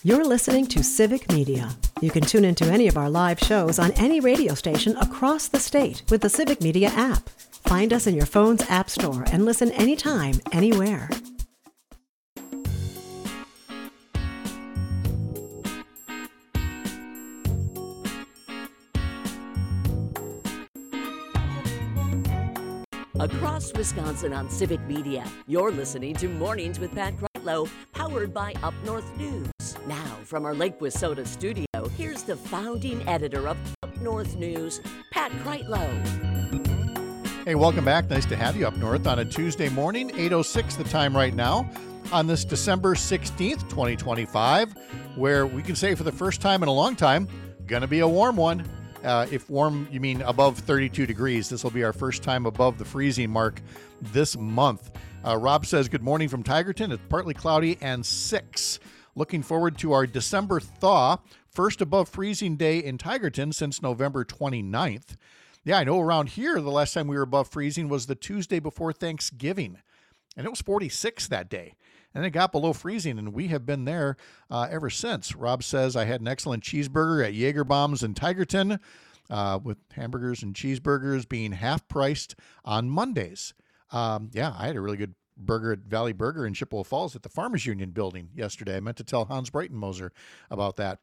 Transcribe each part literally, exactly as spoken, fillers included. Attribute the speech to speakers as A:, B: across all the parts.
A: You're listening to Civic Media. You can tune into any of our live shows on any radio station across the state with the Civic Media app. Find us in your phone's app store and listen anytime, anywhere.
B: Across Wisconsin on Civic Media, you're listening to Mornings with Pat Kreitlow, powered by Up North News. Now, from our Lake Wissota studio, here's the founding editor of Up North News, Pat Kreitlow.
C: Hey, welcome back. Nice to have you up north on a Tuesday morning, eight oh six the time right now, on this December sixteenth, twenty twenty-five, where we can say for the first time in a long time, gonna be a warm one. Uh, if warm, you mean above thirty-two degrees. This will be our first time above the freezing mark this month. Uh, Rob says, good morning from Tigerton. It's partly cloudy and six. Looking forward to our December thaw. First above freezing day in Tigerton since November twenty-ninth. Yeah, I know around here, the last time we were above freezing was the Tuesday before Thanksgiving. And it was forty-six that day. And it got below freezing, and we have been there uh, ever since. Rob says, I had an excellent cheeseburger at Jaeger Bombs in Tigerton, uh, with hamburgers and cheeseburgers being half priced on Mondays. Um, yeah, I had a really good burger at Valley Burger in Chippewa Falls at the Farmers Union building yesterday. I meant to tell Hans Breitenmoser about that.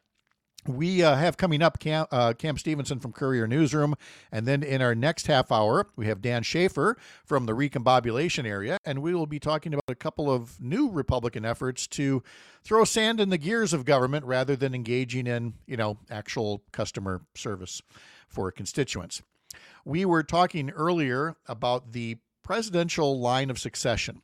C: We uh, have coming up Cam, uh, Cam Stevenson from Courier Newsroom, and then in our next half hour, we have Dan Schaefer from the recombobulation area, and we will be talking about a couple of new Republican efforts to throw sand in the gears of government rather than engaging in, you know, actual customer service for constituents. We were talking earlier about the presidential line of succession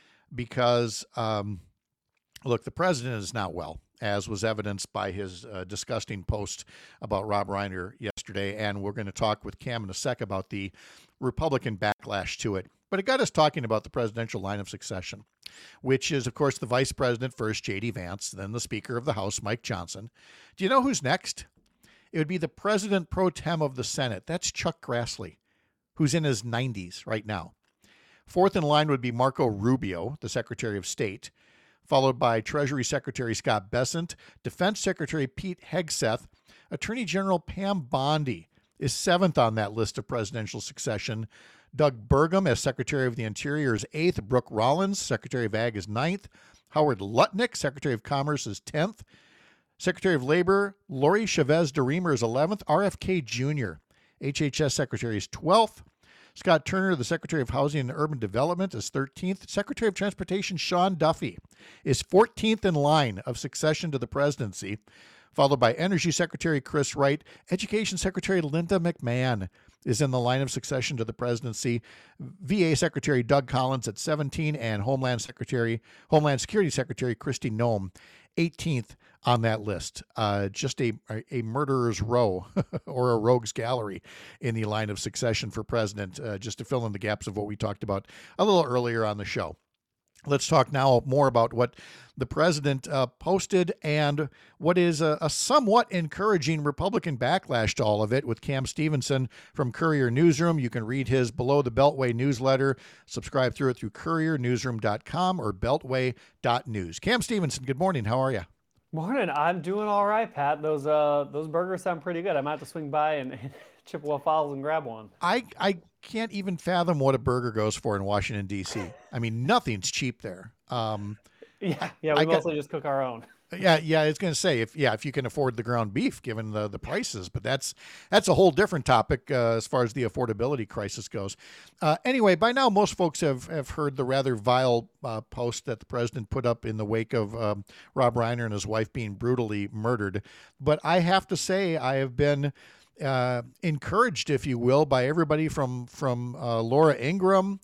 C: because, um, look, the president is not well, as was evidenced by his uh, disgusting post about Rob Reiner yesterday. And we're going to talk with Cam in a sec about the Republican backlash to it. But it got us talking about the presidential line of succession, which is, of course, the vice president first, J D Vance, then the Speaker of the House, Mike Johnson. Do you know who's next? It would be the president pro tem of the Senate. That's Chuck Grassley, who's in his nineties right now. Fourth in line would be Marco Rubio, the Secretary of State, followed by Treasury Secretary Scott Bessent, Defense Secretary Pete Hegseth. Attorney General Pam Bondi is seventh on that list of presidential succession. Doug Burgum as Secretary of the Interior is eighth. Brooke Rollins, Secretary of Ag, is ninth. Howard Lutnick, Secretary of Commerce, is tenth. Secretary of Labor Lori Chavez DeReamer is eleventh. R F K Junior, H H S Secretary, is twelfth. Scott Turner, the Secretary of Housing and Urban Development, is thirteenth. Secretary of Transportation Sean Duffy is fourteenth in line of succession to the presidency, followed by Energy Secretary Chris Wright. Education Secretary Linda McMahon is in the line of succession to the presidency. V A Secretary Doug Collins at seventeen, and Homeland Secretary, Homeland Security Secretary Kristi Noem, eighteenth on that list. Uh, just a, a murderer's row or a rogue's gallery in the line of succession for president, uh, just to fill in the gaps of what we talked about a little earlier on the show. Let's talk now more about what the president uh, posted and what is a, a somewhat encouraging Republican backlash to all of it with Cam Stevenson from Courier Newsroom. You can read his Below the Beltway newsletter. Subscribe through it through courier newsroom dot com or beltway dot news. Cam Stevenson, good morning. How are you?
D: Morning. I'm doing all right, Pat. Those uh those burgers sound pretty good. I might have to swing by and, and Chippewa Falls and grab one.
C: I I can't even fathom what a burger goes for in Washington, D C. I mean, nothing's cheap there. Um,
D: yeah, yeah, we
C: I
D: mostly
C: got,
D: just cook our own.
C: Yeah, yeah, I was going to say, if yeah, if you can afford the ground beef, given the, the prices, but that's that's a whole different topic uh, as far as the affordability crisis goes. Uh, anyway, by now, most folks have, have heard the rather vile uh, post that the president put up in the wake of um, Rob Reiner and his wife being brutally murdered. But I have to say, I have been uh, encouraged, if you will, by everybody from, from uh, Laura Ingraham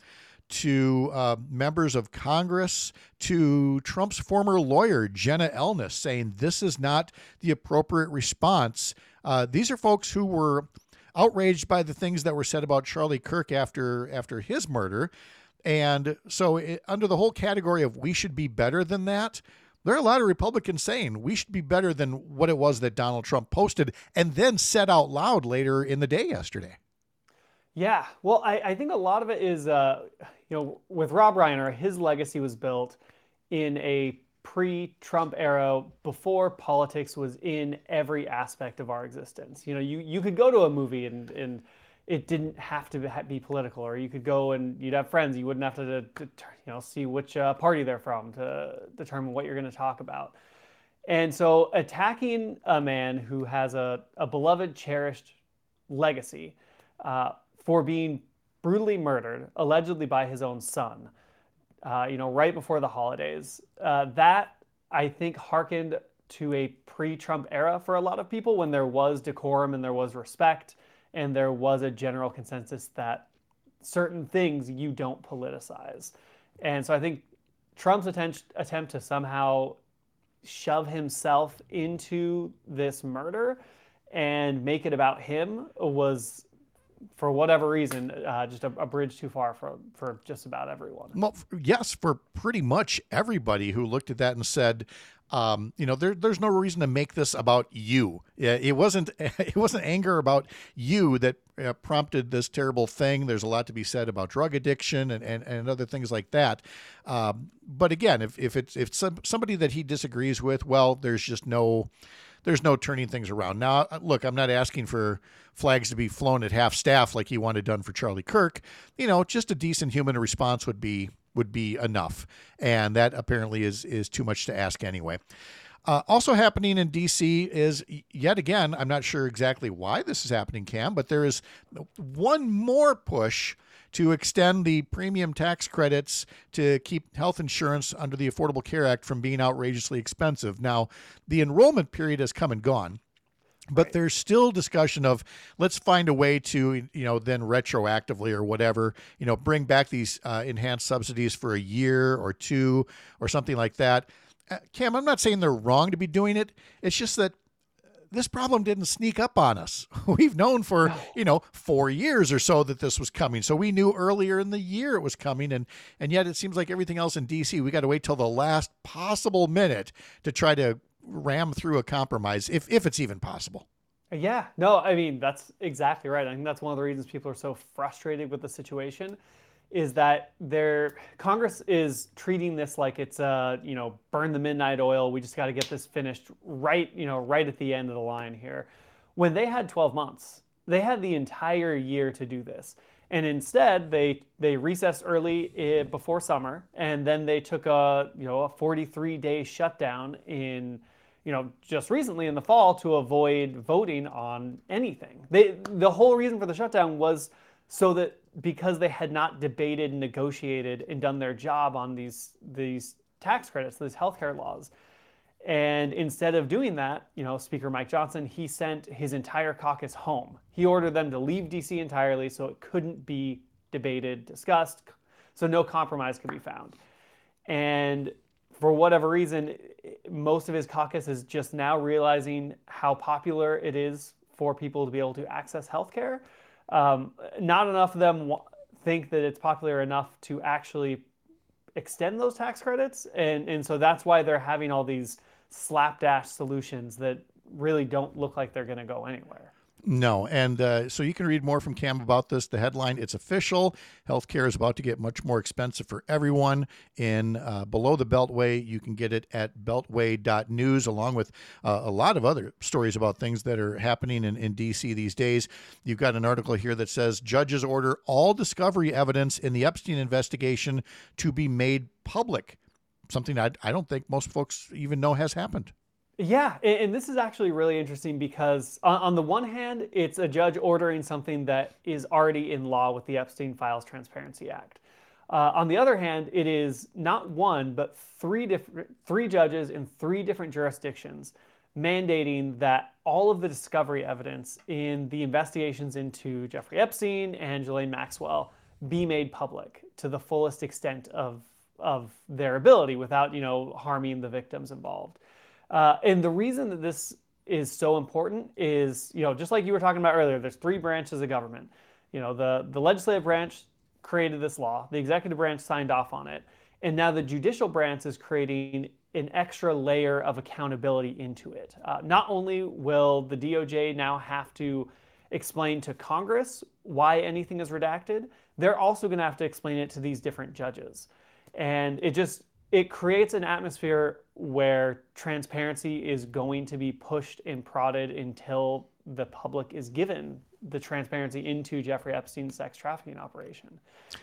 C: to uh, members of Congress, to Trump's former lawyer, Jenna Elnis, saying this is not the appropriate response. Uh, these are folks who were outraged by the things that were said about Charlie Kirk after after his murder. And so it, under the whole category of we should be better than that, there are a lot of Republicans saying we should be better than what it was that Donald Trump posted and then said out loud later in the day yesterday.
D: Yeah, well, I, I think a lot of it is, uh, you know, with Rob Reiner, his legacy was built in a pre-Trump era, before politics was in every aspect of our existence. You know, you, you could go to a movie and, and it didn't have to be political, or you could go and you'd have friends. You wouldn't have to, to you know, see which uh, party they're from to determine what you're going to talk about. And so attacking a man who has a, a beloved, cherished legacy uh, for being brutally murdered, allegedly by his own son, uh, you know, right before the holidays, uh, that I think harkened to a pre-Trump era for a lot of people, when there was decorum and there was respect and there was a general consensus that certain things you don't politicize. And so I think Trump's attempt, attempt to somehow shove himself into this murder and make it about him was, for whatever reason, uh, just a, a bridge too far for, for just about everyone.
C: Well, yes, for pretty much everybody who looked at that and said, um, you know, there, there's no reason to make this about you. It wasn't, it wasn't anger about you that uh, prompted this terrible thing. There's a lot to be said about drug addiction and, and, and other things like that. Um, but again, if, if it's, if some, somebody that he disagrees with, well, there's just no, there's no turning things around. Now, look, I'm not asking for flags to be flown at half staff like he wanted done for Charlie Kirk. You know, just a decent human response would be would be enough. And that apparently is is too much to ask anyway. Uh, also happening in D C is, yet again, I'm not sure exactly why this is happening, Cam, but there is one more push to extend the premium tax credits to keep health insurance under the Affordable Care Act from being outrageously expensive. Now, the enrollment period has come and gone, but right. There's still discussion of, let's find a way to, you know, then retroactively or whatever, you know, bring back these uh, enhanced subsidies for a year or two or something like that. Uh, Cam, I'm not saying they're wrong to be doing it. It's just that this problem didn't sneak up on us. We've known for, you know, four years or so that this was coming. So we knew earlier in the year it was coming. And, and yet it seems like everything else in D C, we got to wait till the last possible minute to try to ram through a compromise, if, if it's even possible.
D: Yeah, no, I mean, that's exactly right. I think that's one of the reasons people are so frustrated with the situation, is that their Congress is treating this like it's a, you know, burn the midnight oil. We just got to get this finished right, you know, right at the end of the line here. When they had twelve months, they had the entire year to do this. And instead they, they recessed early before summer. And then they took a, you know, a forty-three day shutdown in, you know, just recently in the fall to avoid voting on anything. They, the whole reason for the shutdown was so that, because they had not debated, negotiated, and done their job on these these tax credits, these healthcare laws. And instead of doing that, you know, Speaker Mike Johnson, he sent his entire caucus home. He ordered them to leave D C entirely so it couldn't be debated, discussed, so no compromise could be found. And for whatever reason, most of his caucus is just now realizing how popular it is for people to be able to access healthcare. Um, not enough of them w- think that it's popular enough to actually extend those tax credits. And, and so that's why they're having all these slapdash solutions that really don't look like they're going to go anywhere.
C: No. And uh, so you can read more from Cam about this. The headline, it's official. Healthcare is about to get much more expensive for everyone. In uh, below the Beltway, you can get it at beltway dot news, along with uh, a lot of other stories about things that are happening in, in D C these days. You've got an article here that says judges order all discovery evidence in the Epstein investigation to be made public. Something I, I don't think most folks even know has happened.
D: Yeah, and this is actually really interesting because on the one hand, it's a judge ordering something that is already in law with the Epstein Files Transparency Act. Uh, on the other hand, it is not one, but three different, three judges in three different jurisdictions mandating that all of the discovery evidence in the investigations into Jeffrey Epstein and Ghislaine Maxwell be made public to the fullest extent of, of their ability without, you know, harming the victims involved. Uh, and the reason that this is so important is, you know, just like you were talking about earlier, there's three branches of government. You know, the, the legislative branch created this law, the executive branch signed off on it, and now the judicial branch is creating an extra layer of accountability into it. Uh, not only will the D O J now have to explain to Congress why anything is redacted, they're also going to have to explain it to these different judges. And it just it creates an atmosphere where transparency is going to be pushed and prodded until the public is given the transparency into Jeffrey Epstein's sex trafficking operation.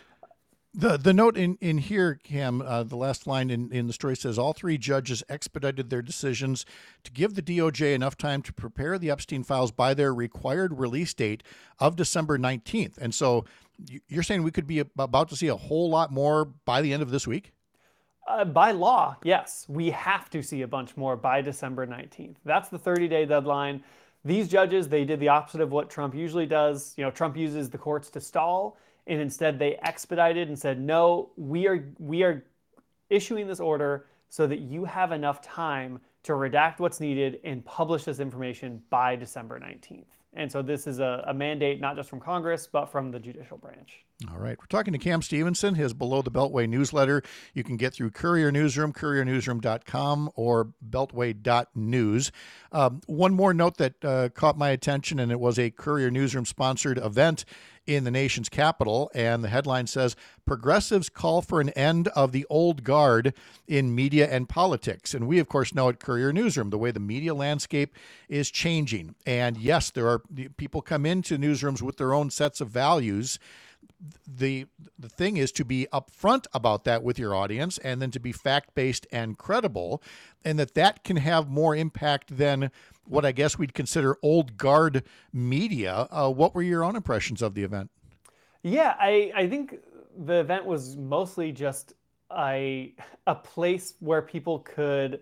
C: The the note in, in here, Cam, uh, the last line in, in the story says, all three judges expedited their decisions to give the D O J enough time to prepare the Epstein files by their required release date of December nineteenth. And so you're saying we could be about to see a whole lot more by the end of this week?
D: Uh, by law, yes. We have to see a bunch more by December nineteenth. That's the thirty-day deadline. These judges, they did the opposite of what Trump usually does. You know, Trump uses the courts to stall. And instead they expedited and said, no, we are we are issuing this order so that you have enough time to redact what's needed and publish this information by December nineteenth. And so this is a, a mandate not just from Congress, but from the judicial branch.
C: All right. We're talking to Cam Stevenson, his Below the Beltway newsletter. You can get through Courier Newsroom, courier newsroom dot com, or beltway dot news. Um, one more note that uh, caught my attention, and it was a Courier Newsroom-sponsored event in the nation's capital, and the headline says, progressives call for an end of the old guard in media and politics. And we, of course, know at Courier Newsroom the way the media landscape is changing. And yes, there are people come into newsrooms with their own sets of values. The the thing is to be upfront about that with your audience, and then to be fact-based and credible, and that that can have more impact than what I guess we'd consider old guard media. Uh, what were your own impressions of the event?
D: Yeah, I, I think the event was mostly just a, a place where people could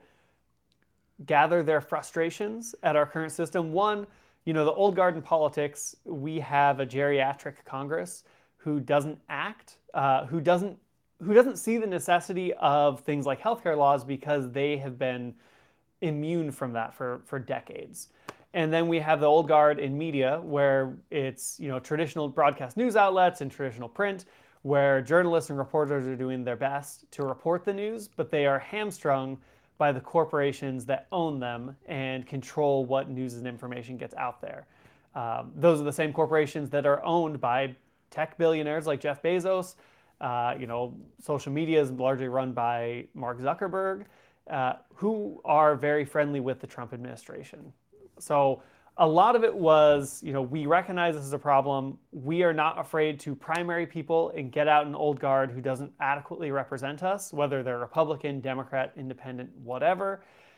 D: gather their frustrations at our current system. One, you know, the old guard in politics, we have a geriatric Congress who doesn't act, uh, who doesn't who doesn't see the necessity of things like healthcare laws because they have been immune from that for, for decades. And then we have the old guard in media where it's, you know, traditional broadcast news outlets and traditional print where journalists and reporters are doing their best to report the news, but they are hamstrung by the corporations that own them and control what news and information gets out there. Um, those are the same corporations that are owned by tech billionaires like Jeff Bezos. Uh, you know, social media is largely run by Mark Zuckerberg, uh, who are very friendly with the Trump administration. So a lot of it was, you know, we recognize this is a problem. We are not afraid to primary people and get out an old guard who doesn't adequately represent us, whether they're Republican, Democrat, Independent, whatever.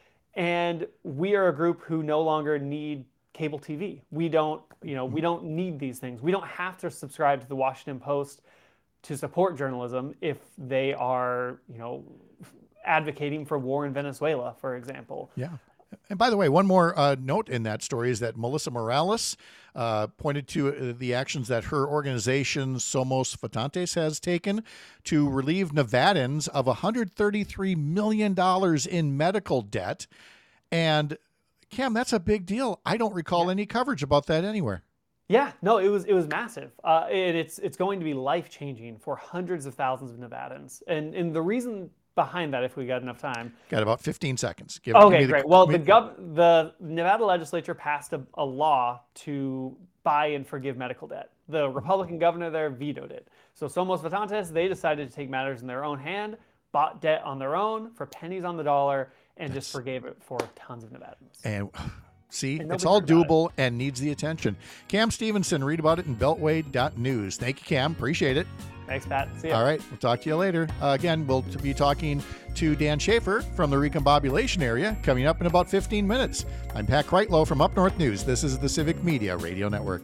D: And we are a group who no longer need cable T V. We don't, you know, we don't need these things. We don't have to subscribe to the Washington Post to support journalism if they are, you know, advocating for war in Venezuela, for example.
C: Yeah. And by the way, one more uh, note in that story is that Melissa Morales uh, pointed to uh, the actions that her organization, Somos Votantes, has taken to relieve Nevadans of one hundred thirty-three million dollars in medical debt. And Cam, that's a big deal. I don't recall yeah. any coverage about that anywhere.
D: Yeah, no, it was it was massive. Uh, and it's it's going to be life-changing for hundreds of thousands of Nevadans. And and the reason behind that, if we got enough time.
C: Got about fifteen seconds. Give,
D: okay,
C: give
D: great.
C: The,
D: well, the gov- the Nevada legislature passed a, a law to buy and forgive medical debt. The Republican governor there vetoed it. So Somos Votantes, they decided to take matters in their own hand, bought debt on their own for pennies on the dollar, and That's, just forgave it for tons of Nevadans.
C: And see,
D: and
C: it's all doable and needs the attention. Cam Stevenson, read about it in beltway dot news. Thank you, Cam. Appreciate it.
D: Thanks, Pat. See ya.
C: All right. We'll talk to you later. Uh, again, we'll be talking to Dan Schaefer from the Recombobulation area coming up in about fifteen minutes. I'm Pat Kreitlow from Up North News. This is the Civic Media Radio Network.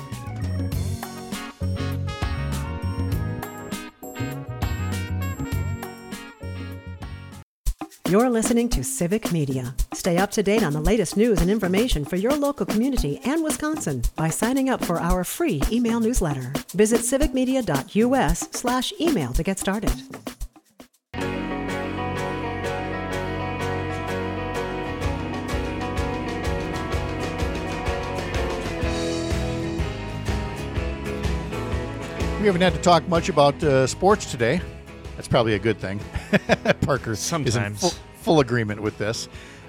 A: You're listening to Civic Media. Stay up to date on the latest news and information for your local community and Wisconsin by signing up for our free email newsletter. Visit civic media dot u s slash email to get started.
C: We haven't had to talk much about uh, sports today. That's probably a good thing. Parker
E: Sometimes.
C: is in full, full agreement with this.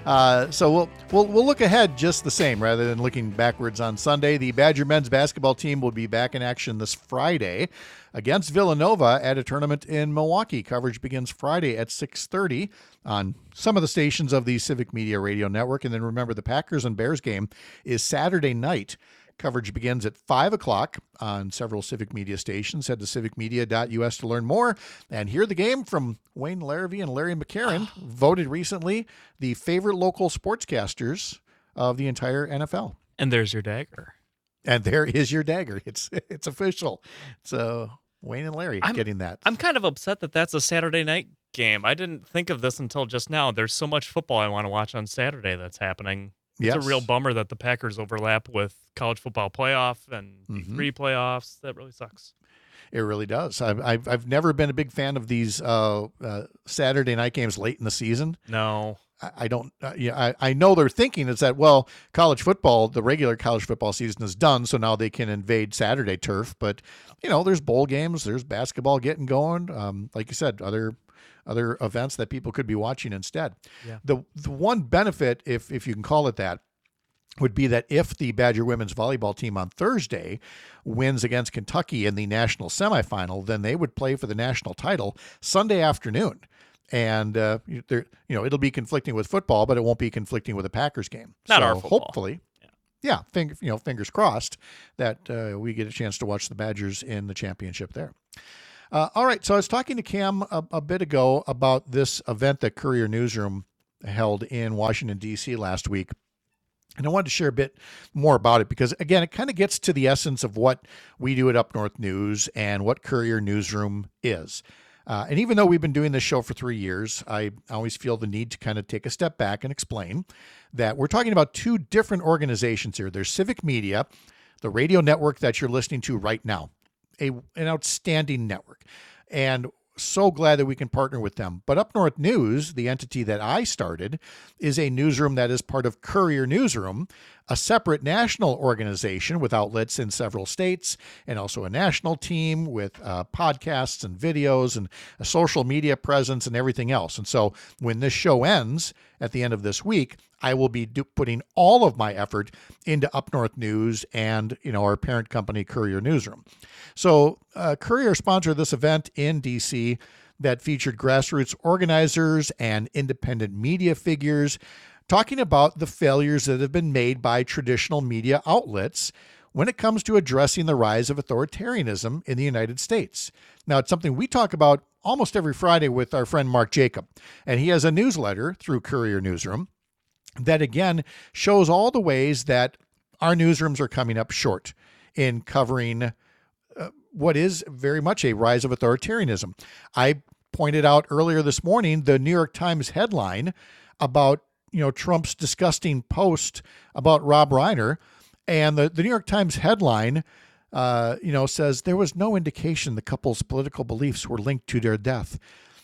C: Uh, so we'll, we'll we'll look ahead just the same rather than looking backwards on Sunday. The Badger men's basketball team will be back in action this Friday against Villanova at a tournament in Milwaukee. Coverage begins Friday at six thirty on some of the stations of the Civic Media Radio Network. And then remember, the Packers and Bears game is Saturday night. Coverage begins at five o'clock on several Civic Media stations. Head to civic media dot u s to learn more and hear the game from Wayne Larrivee and Larry McCarron, voted recently the favorite local sportscasters of the entire N F L.
E: And there's your dagger.
C: And there is your dagger. It's it's official. So Wayne and Larry
E: I'm,
C: getting that.
E: I'm kind of upset that that's a Saturday night game. I didn't think of this until just now. There's so much football I want to watch on Saturday that's happening. It's
C: Yes.
E: a real bummer that the Packers overlap with college football playoff and
C: Mhm.
E: three playoffs. That really sucks.
C: It really does. I've, I've, I've never been a big fan of these uh, uh, Saturday night games late in the season.
E: No.
C: I, I don't, uh, yeah, I, I know their thinking is that, well, college football, the regular college football season is done, so now they can invade Saturday turf. But, you know, there's bowl games, there's basketball getting going. Um, like you said, other other events that people could be watching instead.
E: Yeah.
C: The the one benefit, if if you can call it that, would be that if the Badger women's volleyball team on Thursday wins against Kentucky in the national semifinal, then they would play for the national title Sunday afternoon. And, uh, you know, it'll be conflicting with football, but it won't be conflicting with a Packers game.
E: Not
C: so
E: our football.
C: Hopefully, yeah, yeah finger, you know, fingers crossed that uh, we get a chance to watch the Badgers in the championship there. Uh, all right, so I was talking to Cam a, a bit ago about this event that Courier Newsroom held in Washington, D C last week. And I wanted to share a bit more about it because, again, it kind of gets to the essence of what we do at Up North News and what Courier Newsroom is. Uh, and even though we've been doing this show for three years, I always feel the need to kind of take a step back and explain that we're talking about two different organizations here. There's Civic Media, the radio network that you're listening to right now, a, an outstanding network. And so glad that we can partner with them. But Up North News, the entity that I started, is a newsroom that is part of Courier Newsroom, a separate national organization with outlets in several states, and also a national team with uh, podcasts and videos and a social media presence and everything else. And so when this show ends at the end of this week, I will be do- putting all of my effort into Up North News and, you know, our parent company, Courier Newsroom. So uh, Courier sponsored this event in D C that featured grassroots organizers and independent media figures talking about the failures that have been made by traditional media outlets when it comes to addressing the rise of authoritarianism in the United States. Now, it's something we talk about almost every Friday with our friend Mark Jacob, and he has a newsletter through Courier Newsroom that, again, shows all the ways that our newsrooms are coming up short in covering uh, what is very much a rise of authoritarianism. I pointed out earlier this morning the New York Times headline about, you know, Trump's disgusting post about Rob Reiner, and the, the New York Times headline, uh, you know, says there was no indication the couple's political beliefs were linked to their death.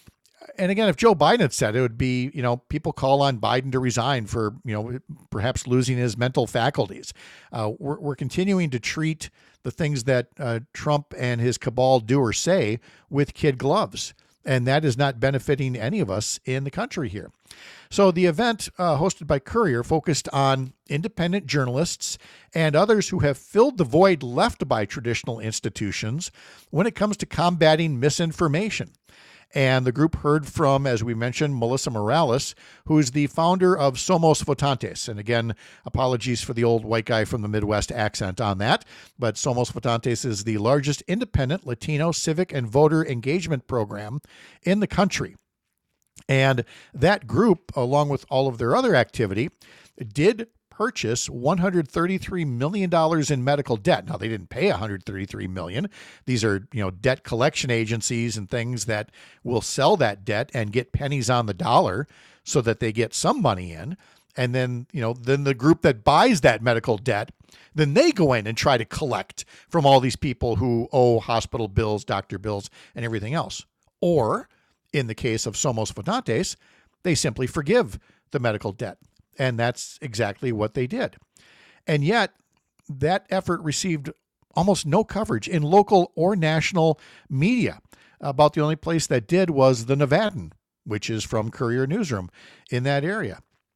C: And again, if Joe Biden had said it, it would be, you know, people call on Biden to resign for, you know, perhaps losing his mental faculties. Uh, we're, we're continuing to treat the things that uh, Trump and his cabal do or say with kid gloves. And that is not benefiting any of us in the country here. So the event uh, hosted by Courier focused on independent journalists and others who have filled the void left by traditional institutions when it comes to combating misinformation. And the group heard from, as we mentioned, Melissa Morales, who's the founder of Somos Votantes. And again, apologies for the old white guy from the Midwest accent on that. But Somos Votantes is the largest independent Latino civic and voter engagement program in the country. And that group, along with all of their other activity, did purchase one hundred thirty-three million dollars in medical debt. Now, they didn't pay one hundred thirty-three million dollars. These are, you know, debt collection agencies and things that will sell that debt and get pennies on the dollar so that they get some money in. And then, you know, then the group that buys that medical debt, then they go in and try to collect from all these people who owe hospital bills, doctor bills, and everything else. Or, in the case of Somos Votantes, they simply forgive the medical debt. And that's exactly what they did. And yet, that effort received almost no coverage in local or national media. About the only place that did was the Nevadan, which is from Courier Newsroom in that area.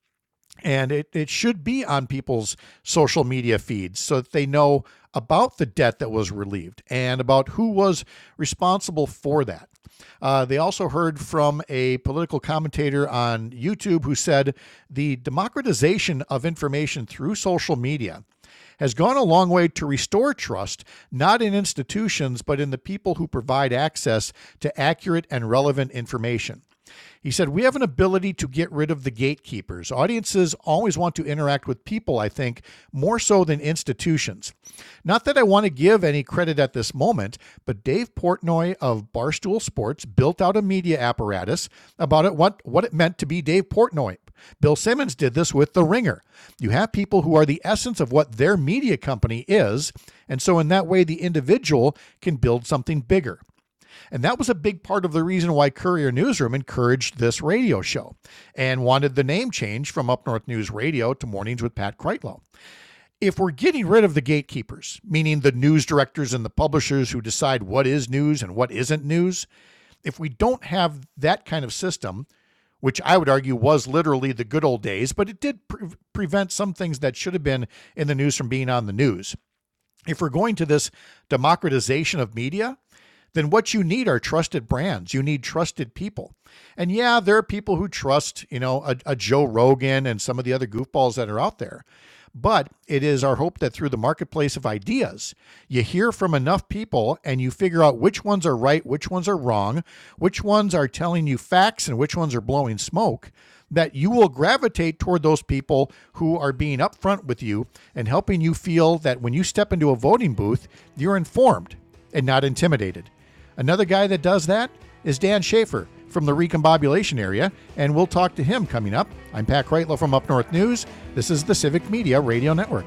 C: And it, it should be on people's social media feeds so that they know about the debt that was relieved and about who was responsible for that. Uh, they also heard from a political commentator on YouTube who said the democratization of information through social media has gone a long way to restore trust, not in institutions, but in the people who provide access to accurate and relevant information. He said, we have an ability to get rid of the gatekeepers. Audiences always want to interact with people, I think, more so than institutions. Not that I want to give any credit at this moment, but Dave Portnoy of Barstool Sports built out a media apparatus about it, what, what it meant to be Dave Portnoy. Bill Simmons did this with The Ringer. You have people who are the essence of what their media company is, and so in that way, the individual can build something bigger. And that was a big part of the reason why Courier Newsroom encouraged this radio show and wanted the name change from Up North News Radio to Mornings with Pat Kreitlow. If we're getting rid of the gatekeepers, meaning the news directors and the publishers who decide what is news and what isn't news, if we don't have that kind of system, which I would argue was literally the good old days, but it did pre- prevent some things that should have been in the news from being on the news. If we're going to this democratization of media, then what you need are trusted brands. You need trusted people. And yeah, there are people who trust, you know, a, a Joe Rogan and some of the other goofballs that are out there. But it is our hope that through the marketplace of ideas, you hear from enough people and you figure out which ones are right, which ones are wrong, which ones are telling you facts and which ones are blowing smoke, that you will gravitate toward those people who are being upfront with you and helping you feel that when you step into a voting booth, you're informed and not intimidated. Another guy that does that is Dan Schaefer from the Recombobulation area, and we'll talk to him coming up. I'm Pat Kreitlow from Up North News. This is the Civic Media Radio Network.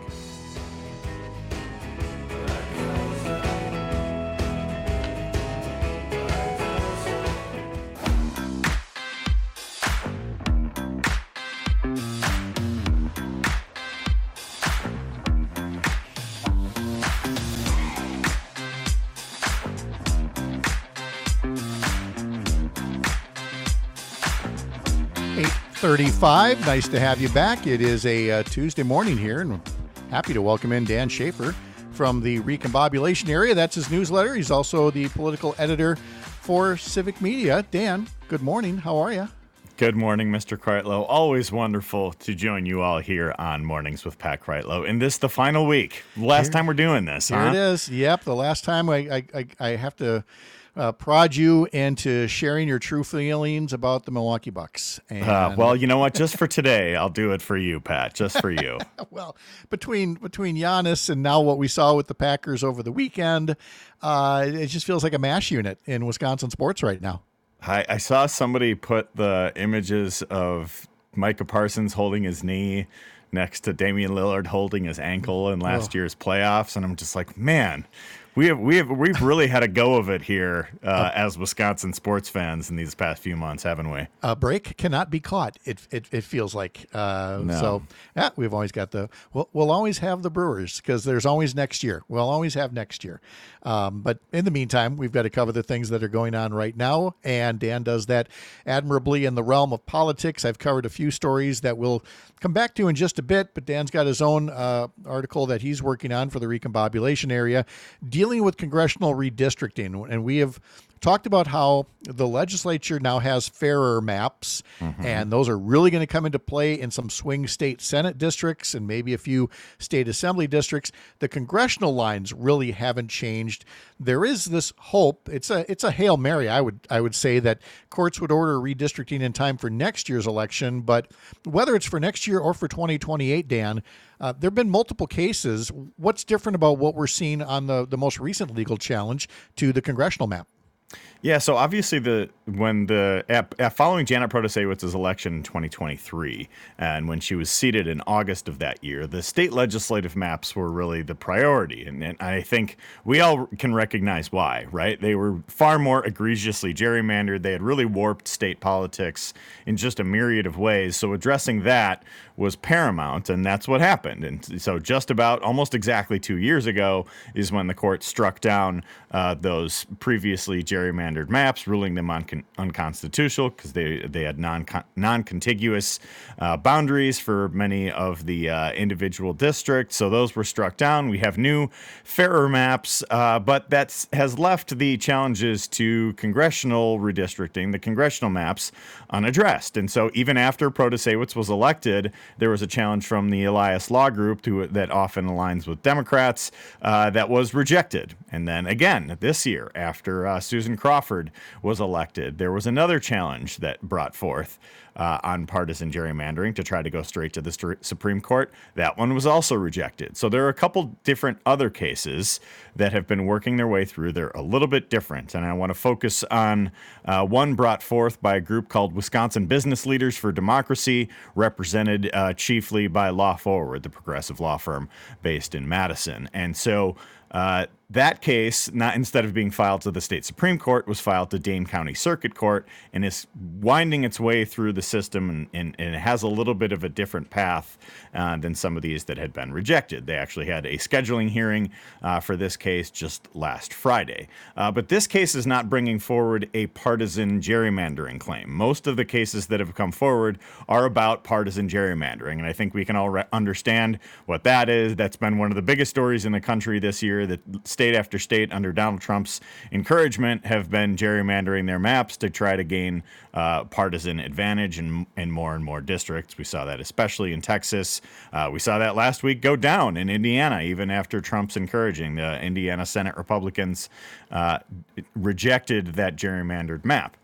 C: thirty-five. Nice to have you back. It is a uh, Tuesday morning here, and happy to welcome in Dan Schaefer from the Recombobulation area. That's his newsletter. He's also the political editor for Civic Media. Dan, good morning. How are you?
F: Good morning, Mister Kreitlow. Always wonderful to join you all here on Mornings with Pat Kreitlow. And this the final week. Last here, time we're doing this,
C: Here
F: huh?
C: it is. Yep, the last time I, I, I have to Uh, prod you into sharing your true feelings about the Milwaukee Bucks. And,
F: uh, well, you know what? Just for today, I'll do it for you, Pat. Just for you.
C: Well, between between Giannis and now what we saw with the Packers over the weekend, uh, it just feels like a MASH unit in Wisconsin sports right now.
F: I, I saw somebody put the images of Micah Parsons holding his knee next to Damian Lillard holding his ankle in last oh. year's playoffs, and I'm just like, man. We have we have we've really had a go of it here uh, uh, as Wisconsin sports fans in these past few months, haven't we?
C: A break cannot be caught. It it, it feels like uh,
F: no.
C: So. Yeah, we've always got the. We'll we'll always have the Brewers because there's always next year. We'll always have next year. Um, but in the meantime, we've got to cover the things that are going on right now, and Dan does that admirably in the realm of politics. I've covered a few stories that we'll come back to in just a bit, but Dan's got his own uh, article that he's working on for the Recombobulation area, dealing with congressional redistricting. And we have talked about how the legislature now has fairer maps, mm-hmm. and those are really going to come into play in some swing state Senate districts and maybe a few state assembly districts. The congressional lines really haven't changed. There is this hope. It's a it's a Hail Mary, I would I would say, that courts would order redistricting in time for next year's election. But whether it's for next year or for twenty twenty-eight, Dan, uh, there have been multiple cases. What's different about what we're seeing on the, the most recent legal challenge to the congressional map?
F: Yeah, so obviously the when the uh, following Janet Protasiewicz's election in twenty twenty-three, and when she was seated in August of that year, the state legislative maps were really the priority, and, and I think we all can recognize why, right? They were far more egregiously gerrymandered. They had really warped state politics in just a myriad of ways. So addressing that was paramount, and that's what happened. And so just about almost exactly two years ago is when the court struck down uh, those previously gerrymandered gerrymandered maps, ruling them un- unconstitutional because they, they had non non-contiguous uh, boundaries for many of the uh, individual districts. So those were struck down. We have new, fairer maps, uh, but that has left the challenges to congressional redistricting, the congressional maps, unaddressed. And so even after Protasewicz was elected, there was a challenge from the Elias Law Group to, that often aligns with Democrats uh, that was rejected. And then again, this year, after uh, Susan Crawford was elected, there was another challenge that brought forth uh, on partisan gerrymandering to try to go straight to the st- Supreme Court. That one was also rejected. So there are a couple different other cases that have been working their way through. They're a little bit different, and I want to focus on uh, one brought forth by a group called Wisconsin Business Leaders for Democracy, represented uh, chiefly by Law Forward, the progressive law firm based in Madison. And so Uh, that case, not instead of being filed to the state Supreme Court, was filed to Dane County Circuit Court and is winding its way through the system, and, and, and it has a little bit of a different path uh, than some of these that had been rejected. They actually had a scheduling hearing uh, for this case just last Friday. Uh, but this case is not bringing forward a partisan gerrymandering claim. Most of the cases that have come forward are about partisan gerrymandering, and I think we can all re- understand what that is. That's been one of the biggest stories in the country this year, that state after state under Donald Trump's encouragement have been gerrymandering their maps to try to gain uh, partisan advantage in, in more and more districts. We saw that especially in Texas. Uh, we saw that last week go down in Indiana, even after Trump's encouraging. The Indiana Senate Republicans uh, rejected that gerrymandered map.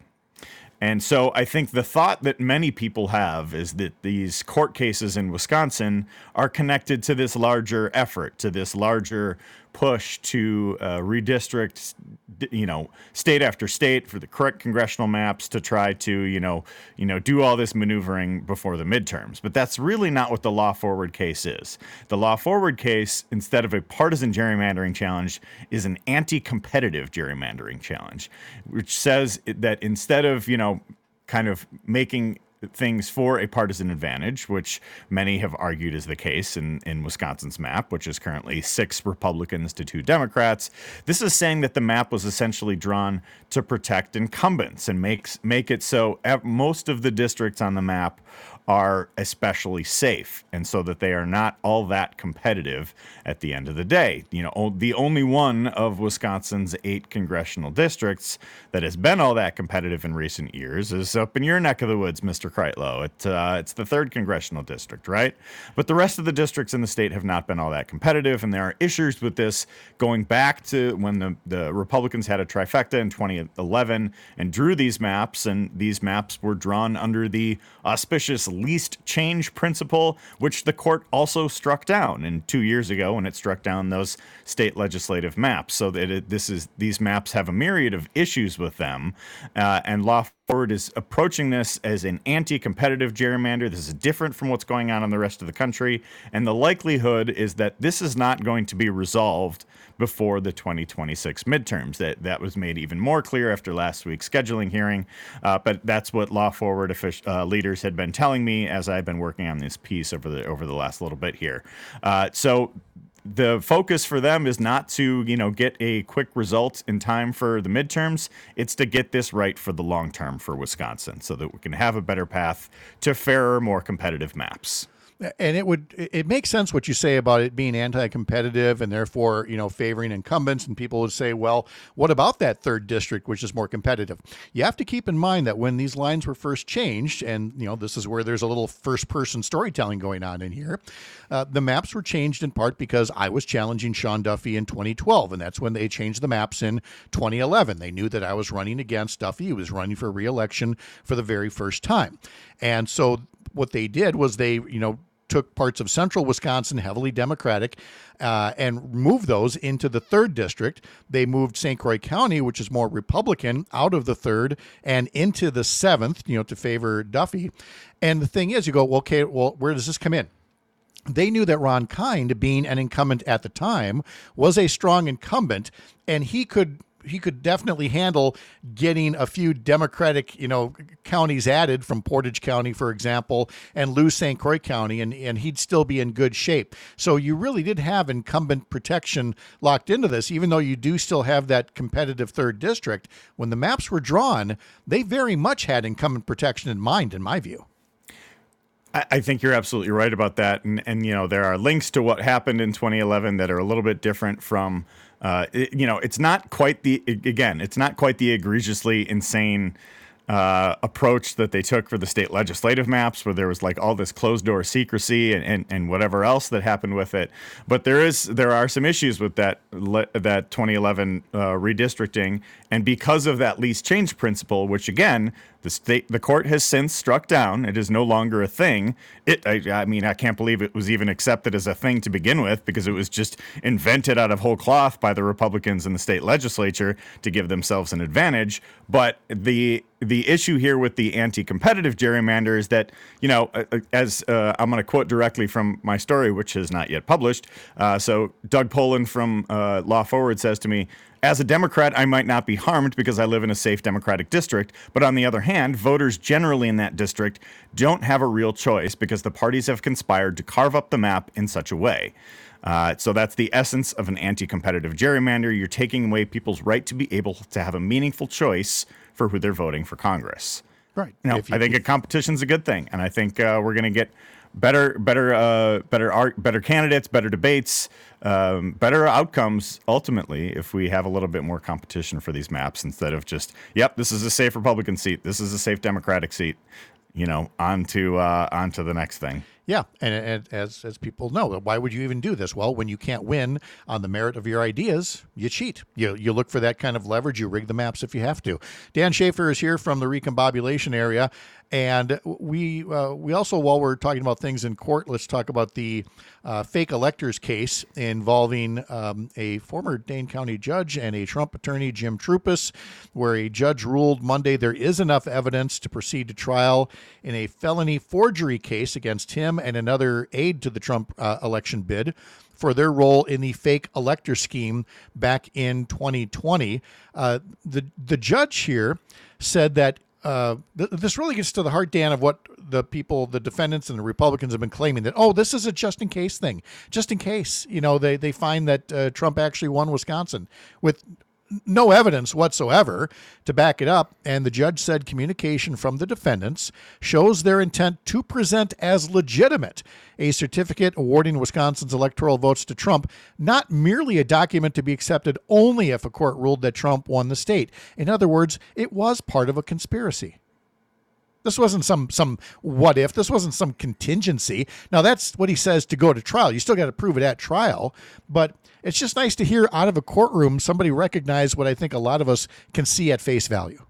F: And so I think the thought that many people have is that these court cases in Wisconsin are connected to this larger effort, to this larger push to uh, redistrict, you know, state after state for the correct congressional maps to try to, you know, you know, do all this maneuvering before the midterms. But that's really not what the Law Forward case is. The Law Forward case, instead of a partisan gerrymandering challenge, is an anti-competitive gerrymandering challenge, which says that instead of, you know, kind of making things for a partisan advantage, which many have argued is the case in, in Wisconsin's map, which is currently six Republicans to two Democrats. This is saying that the map was essentially drawn to protect incumbents and makes make it so most of the districts on the map are especially safe, and so that they are not all that competitive at the end of the day. You know, the only one of Wisconsin's eight congressional districts that has been all that competitive in recent years is up in your neck of the woods, Mister Kreitlow. It, uh, it's the third congressional district, right? But the rest of the districts in the state have not been all that competitive, and there are issues with this going back to when the, the Republicans had a trifecta in twenty eleven and drew these maps, and these maps were drawn under the auspicious least change principle, which the court also struck down in two years ago when it struck down those state legislative maps. So that it, this is these maps have a myriad of issues with them, uh, and Law Forward is approaching this as an anti-competitive gerrymander. This is different from what's going on in the rest of the country, and the likelihood is that this is not going to be resolved before the twenty twenty-six midterms. That that was made even more clear after last week's scheduling hearing, uh, but that's what Law Forward offic- uh, leaders had been telling me as I've been working on this piece over the over the last little bit here. Uh, so the focus for them is not to, you know, get a quick result in time for the midterms. It's to get this right for the long term for Wisconsin, so that we can have a better path to fairer, more competitive maps.
C: And it would it makes sense what you say about it being anti-competitive and therefore, you know, favoring incumbents. And people would say, well, what about that third district, which is more competitive? You have to keep in mind that when these lines were first changed, and, you know, this is where there's a little first-person storytelling going on in here, uh, the maps were changed in part because I was challenging Sean Duffy in twenty twelve, and that's when they changed the maps in twenty eleven. They knew that I was running against Duffy. He was running for re-election for the very first time. And so what they did was they, you know, took parts of central Wisconsin, heavily Democratic, uh, and moved those into the third district. They moved Saint Croix County, which is more Republican, out of the third and into the seventh, you know, to favor Duffy. And the thing is, you go, well, okay, well, where does this come in? They knew that Ron Kind, being an incumbent at the time, was a strong incumbent, and he could he could definitely handle getting a few Democratic, you know, counties added from Portage County, for example, and lose Saint Croix County, and, and he'd still be in good shape. So you really did have incumbent protection locked into this, even though you do still have that competitive third district. When the maps were drawn, they very much had incumbent protection in mind, in my view.
F: I think you're absolutely right about that. And, and, you know, there are links to what happened in twenty eleven that are a little bit different from, uh, it, you know, it's not quite the, again, it's not quite the egregiously insane uh, approach that they took for the state legislative maps, where there was like all this closed door secrecy and, and, and whatever else that happened with it. But there is, there are some issues with that, that twenty eleven uh, redistricting. And because of that least change principle, which again, the state, the court has since struck down. It is no longer a thing. It, I, I mean, I can't believe it was even accepted as a thing to begin with, because it was just invented out of whole cloth by the Republicans in the state legislature to give themselves an advantage. But the the issue here with the anti-competitive gerrymander is that, you know, as uh, I'm going to quote directly from my story, which is not yet published. Uh, so Doug Poland from uh, Law Forward says to me, as a Democrat, I might not be harmed because I live in a safe Democratic district. But on the other hand, voters generally in that district don't have a real choice because the parties have conspired to carve up the map in such a way. Uh, so that's the essence of an anti-competitive gerrymander. You're taking away people's right to be able to have a meaningful choice for who they're voting for Congress.
C: Right.
F: Now,
C: If you-
F: I think a competition's a good thing, and I think uh, we're going to get better, better, uh, better art, better candidates, better debates, um, better outcomes ultimately if we have a little bit more competition for these maps instead of just, yep, this is a safe Republican seat, this is a safe Democratic seat, you know, on to uh, on to the next thing.
C: Yeah, and, and as as people know, why would you even do this? Well, when you can't win on the merit of your ideas, you cheat. You you look for that kind of leverage. You rig the maps if you have to. Dan Schaefer is here from the recombobulation area, and we uh, we also, while we're talking about things in court, let's talk about the uh, fake electors case involving um, a former Dane County judge and a Trump attorney, Jim Troupis, where a judge ruled Monday there is enough evidence to proceed to trial in a felony forgery case against him and another aide to the Trump uh, election bid for their role in the fake elector scheme back in twenty twenty. Uh, the the judge here said that uh, th- this really gets to the heart, Dan, of what the people, the defendants and the Republicans have been claiming, that, oh, this is a just in case thing. Just in case, you know, they, they find that uh, Trump actually won Wisconsin with no evidence whatsoever to back it up. And the judge said communication from the defendants shows their intent to present as legitimate a certificate awarding Wisconsin's electoral votes to Trump, not merely a document to be accepted only if a court ruled that Trump won the state. In other words, it was part of a conspiracy. This wasn't some some what if. This wasn't some contingency. Now, that's what he says to go to trial. You still got to prove it at trial. But it's just nice to hear out of a courtroom somebody recognize what I think a lot of us can see at face value.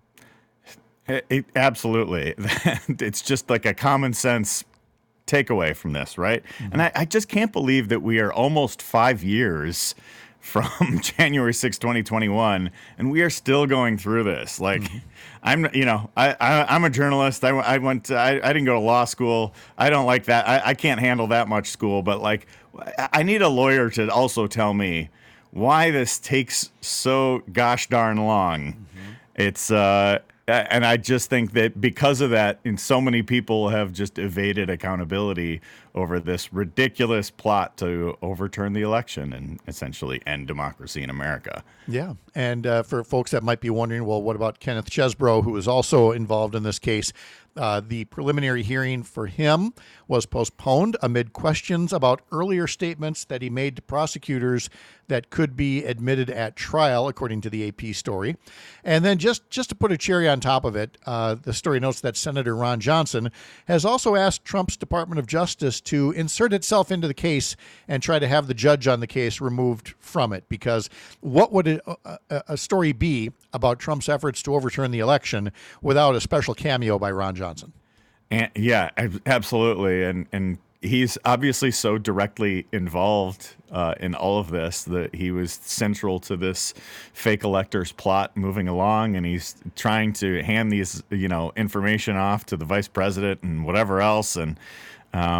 F: It, it, absolutely. It's just like a common sense takeaway from this, right? Mm-hmm. And I, I just can't believe that we are almost five years from January sixth, twenty twenty-one, and we are still going through this. Like, mm-hmm. I'm, you know, I, I, I'm a journalist. I, I went, to, I, I didn't go to law school. I don't like that. I, I can't handle that much school. But like, I need a lawyer to also tell me why this takes so gosh darn long. Mm-hmm. It's, uh, and I just think that because of that, and so many people have just evaded accountability over this ridiculous plot to overturn the election and essentially end democracy in America.
C: Yeah. And uh, for folks that might be wondering, well, what about Kenneth Chesbro, who is also involved in this case? Uh, the preliminary hearing for him was postponed amid questions about earlier statements that he made to prosecutors that could be admitted at trial, according to the A P story. And then just, just to put a cherry on top of it, uh, the story notes that Senator Ron Johnson has also asked Trump's Department of Justice to insert itself into the case and try to have the judge on the case removed from it. Because what would a, a, a story be about Trump's efforts to overturn the election without a special cameo by Ron Johnson?
F: And, yeah, absolutely. And and he's obviously so directly involved uh, in all of this that he was central to this fake electors plot moving along, and he's trying to hand these, you know, information off to the vice president and whatever else. And um,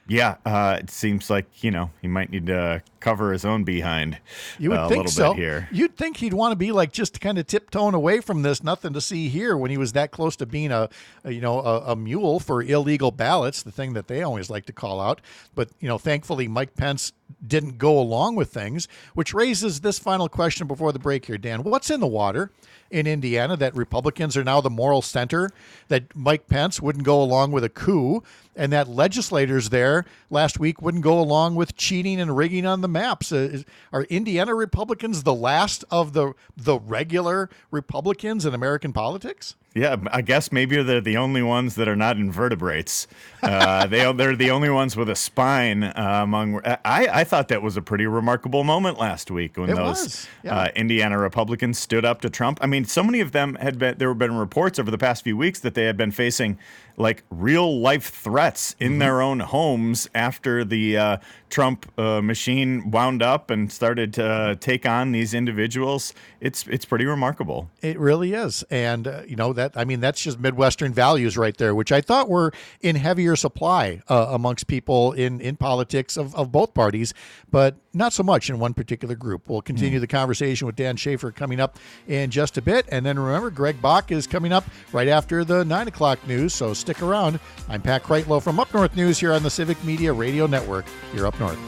F: Yeah, uh, it seems like, you know, he might need to cover his own behind
C: You would
F: uh, a
C: think
F: little
C: so.
F: bit here.
C: You'd think he'd want to be like just kind of tiptoeing away from this, nothing to see here, when he was that close to being a, a you know, a, a mule for illegal ballots, the thing that they always like to call out. But, you know, thankfully Mike Pence didn't go along with things, which raises this final question before the break here, Dan. What's in the water in Indiana that Republicans are now the moral center, that Mike Pence wouldn't go along with a coup, and that legislators there last week wouldn't go along with cheating and rigging on the maps? Uh, is, are Indiana Republicans the last of the the regular Republicans in American politics?
F: Yeah, I guess maybe they're the only ones that are not invertebrates. Uh, they they're the only ones with a spine uh, among. I I thought that was a pretty remarkable moment last week when
C: It
F: those
C: was, yeah.
F: uh, Indiana Republicans stood up to Trump. I mean, so many of them had been. There have been reports over the past few weeks that they had been facing like real life threats in mm-hmm. their own homes after the uh, Trump uh, machine wound up and started to uh, take on these individuals. It's it's pretty remarkable.
C: It really is, and uh, you know that. I mean, that's just Midwestern values right there, which I thought were in heavier supply uh, amongst people in, in politics of, of both parties, but not so much in one particular group. We'll continue mm. the conversation with Dan Schaefer coming up in just a bit. And then remember, Greg Bach is coming up right after the nine o'clock news, so stick around. I'm Pat Kreitlow from Up North News here on the Civic Media Radio Network. You're Up North.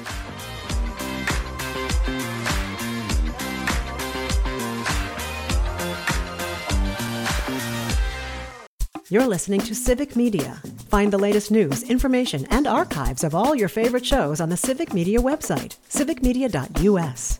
A: You're listening to Civic Media. Find the latest news, information, and archives of all your favorite shows on the Civic Media website, civic media dot u s.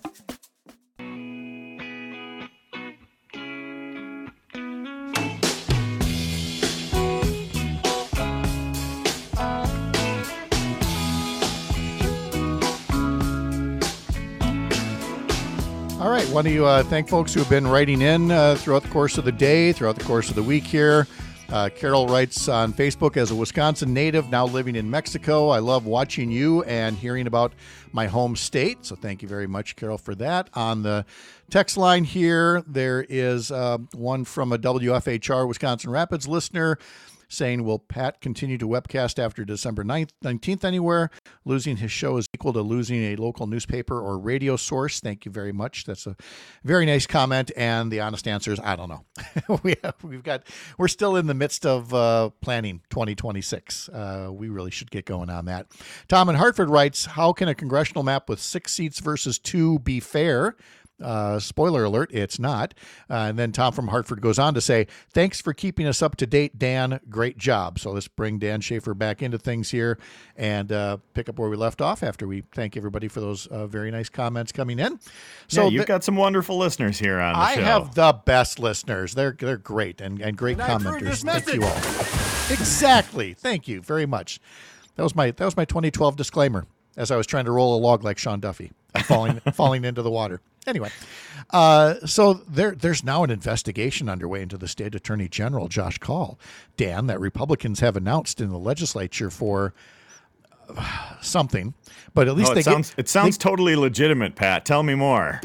C: All right, want to uh, thank folks who have been writing in uh, throughout the course of the day, throughout the course of the week here. Uh, Carol writes on Facebook, as a Wisconsin native now living in Mexico, I love watching you and hearing about my home state. So thank you very much, Carol, for that. On the text line here, there is uh, one from a W F H R Wisconsin Rapids listener saying, will Pat continue to webcast after December ninth, nineteenth anywhere? Losing his show is equal to losing a local newspaper or radio source. Thank you very much. That's a very nice comment. And the honest answer is, I don't know. we have, we've got, we're still in the midst of uh, planning twenty twenty-six. Uh, we really should get going on that. Tom in Hartford writes, how can a congressional map with six seats versus two be fair? Uh, spoiler alert, it's not. Uh, and then Tom from Hartford goes on to say, thanks for keeping us up to date, Dan. Great job. So let's bring Dan Schaefer back into things here and uh, pick up where we left off after we thank everybody for those uh, very nice comments coming in. So
F: yeah, you've
C: th-
F: got some wonderful listeners here on the
C: I
F: show.
C: I have the best listeners. They're they're great and, and great and commenters. Thank you all. Exactly. Thank you very much. That was my that was my twenty twelve disclaimer as I was trying to roll a log like Sean Duffy, falling falling into the water. Anyway, uh, so there, there's now an investigation underway into the state attorney general, Josh Kaul, Dan, that Republicans have announced in the legislature for uh, something, but at least
F: oh, it
C: they
F: sounds
C: get,
F: it sounds
C: they,
F: totally legitimate, Pat. Tell me more.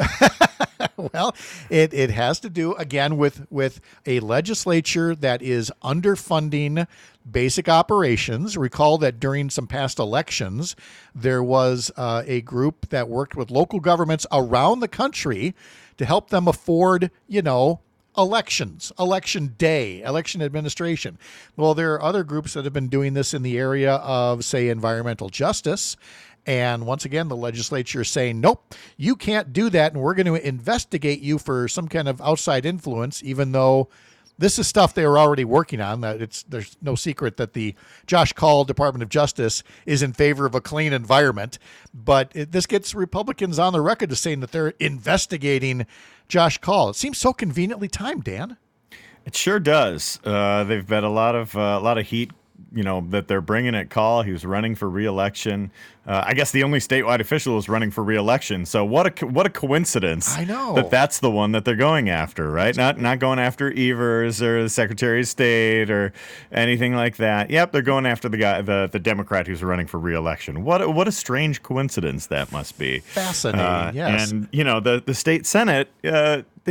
C: Well, it, it has to do, again, with, with a legislature that is underfunding basic operations. Recall that during some past elections, there was uh, a group that worked with local governments around the country to help them afford, you know, elections, election day, election administration. Well, there are other groups that have been doing this in the area of, say, environmental justice. And once again, the legislature is saying, nope, you can't do that. And we're going to investigate you for some kind of outside influence, even though this is stuff they were already working on. That it's there's no secret that the Josh Kaul Department of Justice is in favor of a clean environment. But it, this gets Republicans on the record as saying that they're investigating Josh Kaul. It seems so conveniently timed, Dan.
F: It sure does. Uh, they've got a lot of uh, a lot of heat, you know, that they're bringing at Kaul. He was running for re-election. Uh, I guess the only statewide official is running for re-election. So what a what a coincidence!
C: I know
F: that that's the one that they're going after, right? Not not going after Evers or the Secretary of State or anything like that. Yep, they're going after the guy, the the Democrat who's running for re-election. What a, what a strange coincidence that must be.
C: Fascinating.
F: Uh,
C: yes,
F: and you know the the state Senate. Uh, they,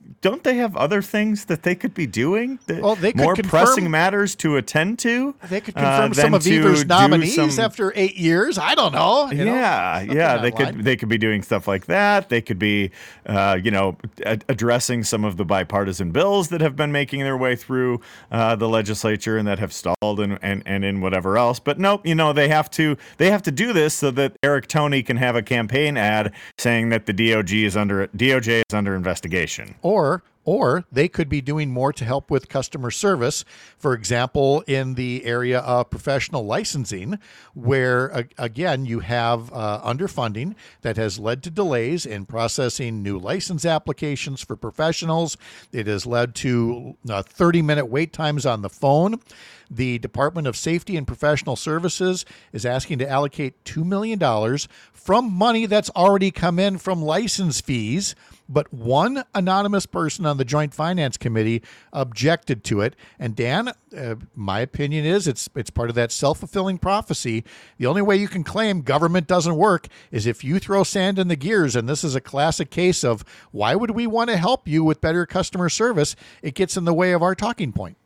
F: don't they have other things that they could be doing? That,
C: well, they could
F: more
C: confirm,
F: pressing matters to attend to.
C: They could confirm
F: uh,
C: some of Evers' nominees
F: some,
C: after eight years. I don't know. You
F: yeah,
C: know,
F: yeah. They
C: line.
F: could they could be doing stuff like that. They could be, uh, you know, ad- addressing some of the bipartisan bills that have been making their way through uh, the legislature and that have stalled and, and and in whatever else. But nope, you know, they have to they have to do this so that Eric Toney can have a campaign ad saying that the D O J is under D O J is under investigation.
C: Or Or they could be doing more to help with customer service, for example, in the area of professional licensing, where, again, you have uh, underfunding that has led to delays in processing new license applications for professionals. It has led to uh, thirty-minute wait times on the phone. The Department of Safety and Professional Services is asking to allocate two million dollars from money that's already come in from license fees, but one anonymous person on the Joint Finance Committee objected to it. And Dan, uh, my opinion is it's it's part of that self-fulfilling prophecy. The only way you can claim government doesn't work is if you throw sand in the gears, and this is a classic case of why would we want to help you with better customer service? It gets in the way of our talking point.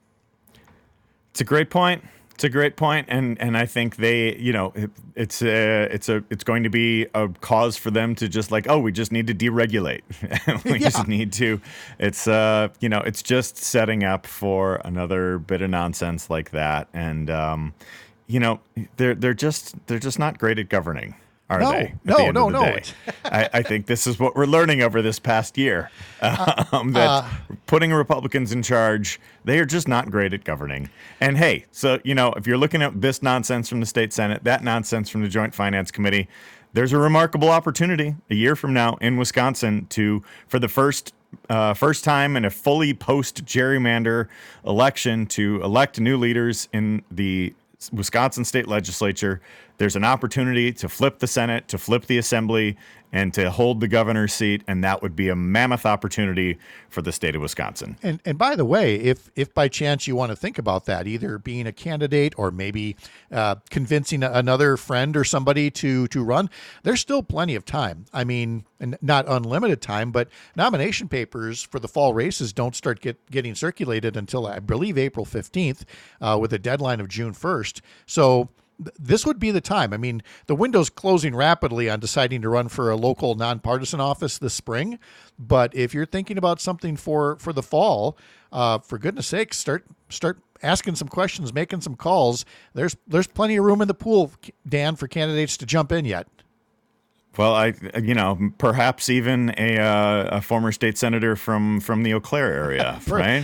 F: It's a great point. It's a great point, and and I think they, you know, it, it's a it's a it's going to be a cause for them to just like, oh, we just need to deregulate. we
C: Yeah.
F: just need to. It's uh, you know, it's just setting up for another bit of nonsense like that, and um, you know, they're they're just they're just not great at governing. Are
C: No,
F: they? At
C: no,
F: the end
C: no,
F: of the
C: no.
F: day? I, I think this is what we're learning over this past year. Um, that
C: uh,
F: putting Republicans in charge, they are just not great at governing. And hey, so, you know, if you're looking at this nonsense from the state Senate, that nonsense from the Joint Finance Committee, there's a remarkable opportunity a year from now in Wisconsin to, for the first uh, first time in a fully post-gerrymander election, to elect new leaders in the Wisconsin state legislature. There's an opportunity to flip the Senate, to flip the Assembly, and to hold the governor's seat, and that would be a mammoth opportunity for the state of Wisconsin.
C: And and by the way, if if by chance you want to think about that, either being a candidate or maybe uh, convincing another friend or somebody to to run, there's still plenty of time. I mean, and not unlimited time, but nomination papers for the fall races don't start get, getting circulated until, I believe, April fifteenth, uh, with a deadline of June first. So this would be the time. I mean, the window's closing rapidly on deciding to run for a local nonpartisan office this spring. But if you're thinking about something for, for the fall, uh, for goodness sakes, start start asking some questions, making some calls. There's there's plenty of room in the pool, Dan, for candidates to jump in yet.
F: Well, I, you know, perhaps even a uh, a former state senator from, from the Eau Claire area, right?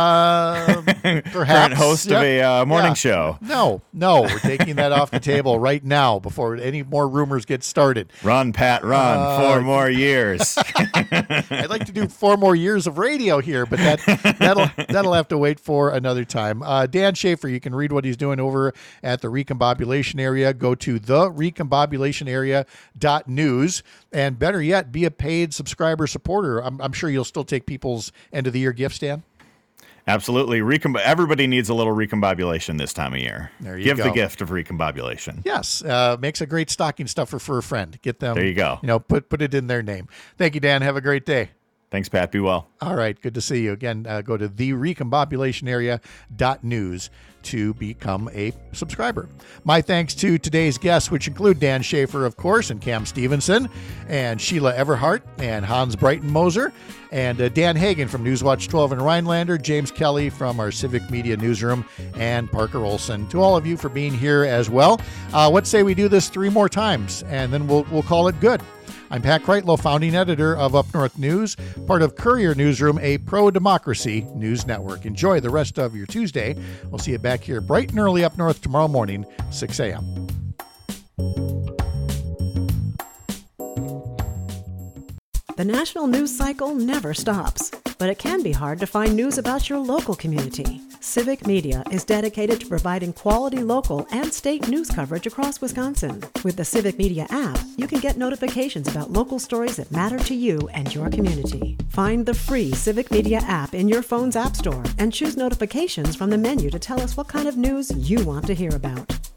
C: Uh, perhaps.
F: Current host
C: Yep.
F: of a uh, morning
C: Yeah.
F: show.
C: No, no, we're taking that off the table right now before any more rumors get started.
F: Run, Pat, run.
C: Uh,
F: Four more years.
C: I'd like to do four more years of radio here, but that that'll that'll have to wait for another time. Uh, Dan Schaefer, you can read what he's doing over at the Recombobulation Area. Go to the recombobulation area dot news, and better yet, be a paid subscriber supporter. I'm, I'm sure you'll still take people's end of the year gifts, Dan.
F: Absolutely. Recom- everybody needs a little recombobulation this time of year.
C: There you
F: Give
C: go.
F: the gift of recombobulation.
C: Yes, uh, makes a great stocking stuffer for a friend. Get them.
F: There you go.
C: You know, put put it in their name. Thank you, Dan. Have a great day.
F: Thanks, Pat. Be well.
C: All right, good to see you again. Uh, go to the recombobulation area dot news to become a subscriber. My thanks to today's guests, which include Dan Schaefer, of course, and Cam Stevenson, and Sheila Everhart, and Hans Breitenmoser, and uh, Dan Hagan from Newswatch twelve in Rhinelander, James Kelly from our Civic Media Newsroom, and Parker Olson. To all of you for being here as well. Uh, let's say we do this three more times, and then we'll we'll call it good. I'm Pat Kreitlow, founding editor of Up North News, part of Courier Newsroom, a pro-democracy news network. Enjoy the rest of your Tuesday. We'll see you back here bright and early up north tomorrow morning, six a.m.
A: The national news cycle never stops, but it can be hard to find news about your local community. Civic Media is dedicated to providing quality local and state news coverage across Wisconsin. With the Civic Media app, you can get notifications about local stories that matter to you and your community. Find the free Civic Media app in your phone's app store and choose notifications from the menu to tell us what kind of news you want to hear about.